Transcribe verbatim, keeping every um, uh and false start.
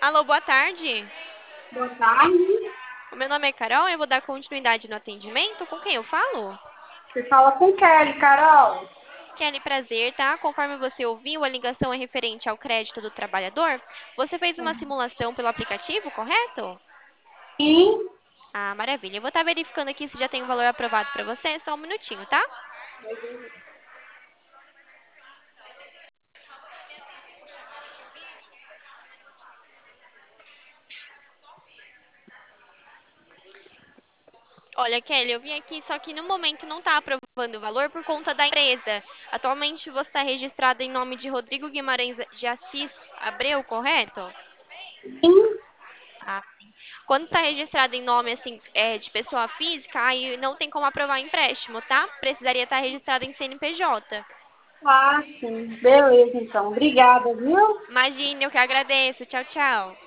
Alô, boa tarde. Boa tarde. O meu nome é Carol, eu vou dar continuidade no atendimento. Com quem eu falo? Você fala com Kelly, Carol. Kelly, prazer, tá? Conforme você ouviu, a ligação é referente ao crédito do trabalhador. Você fez uma simulação pelo aplicativo, correto? Sim. Ah, maravilha. Eu vou estar verificando aqui se já tem o valor aprovado para você. Só um minutinho, tá? Olha, Kelly, eu vim aqui, só que no momento não está aprovando o valor por conta da empresa. Atualmente você está registrado em nome de Rodrigo Guimarães de Assis Abreu, correto? Sim. Ah, sim. Quando está registrado em nome assim é, de pessoa física, aí não tem como aprovar empréstimo, tá? Precisaria estar registrado em C N P J. Ah, sim. Beleza, então. Obrigada, viu? Imagine, eu que agradeço. Tchau, tchau.